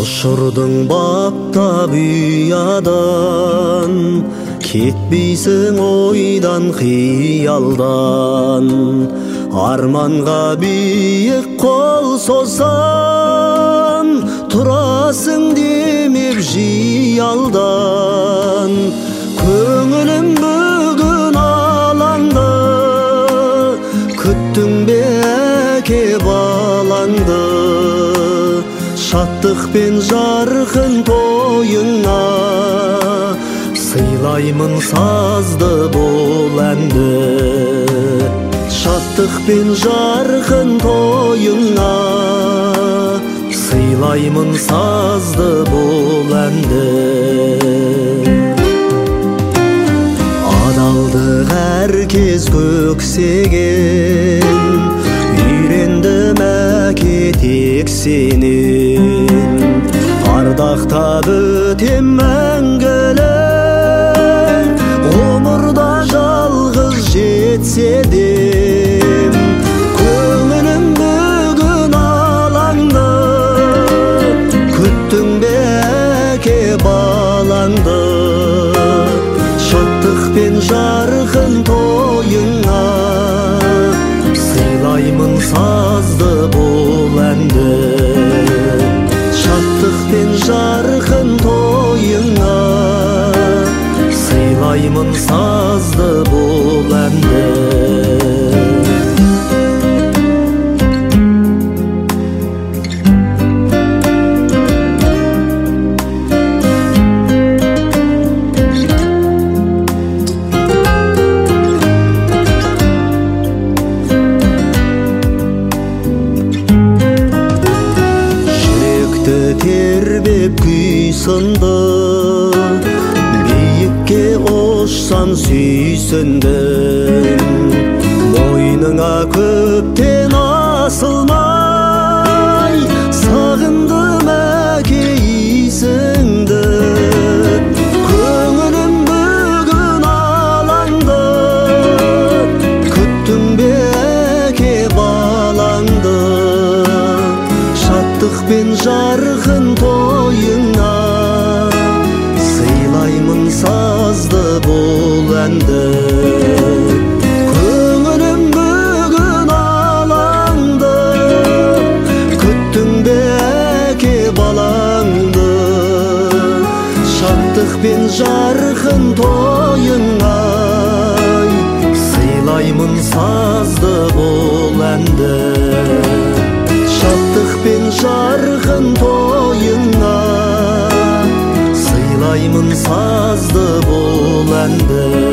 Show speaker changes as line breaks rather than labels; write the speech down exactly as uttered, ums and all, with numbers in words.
Ұшырдың баптап ұядан, кетпейсің ойдан қиялдан. Арманға биік қол созсан, тұрасың демеп жиялдан. Көңілім бүгін алаңды, күттің бе әке балаңды. Шаттық пен жарқын тойыңа, сыйлаймын сазды бұл әнді. Шаттық пен жарқын тойыңа, сыйлаймын сазды бұл әнді. Адалдық әркез көксеген, үйрендім әке тек сенен. Ардақтап өтем мәңгілік, ғұмырда жалғыз жетсе дем. Көңілім бүгін алаңды, күттің бе әке балаңды. Шаттық пен жарқын тойыңа, сыйлаймын сазды бұл әнді. Шаттық пен жарқын тойыңа, сыйлаймын сазды бұл әнді. Тербеп күй сынды, биікке ұшсам сүйсіндім. Мойныңа көптен асылмай, сағындым әке исіңді. Көңілім бүгін алаңды, күттің бе әке балаңды. Шаттық пен жарқын тойыңа, сыйлаймын сазды бұл әнді. Көңілім бүгін алаңды, күттің бе әке балаңды. Шаттық пен жарқын тойыңа, сыйлаймын сазды бұл әнді. Шаттық пен жарқын тойыңа, сыйлаймын сазды бұл әнді.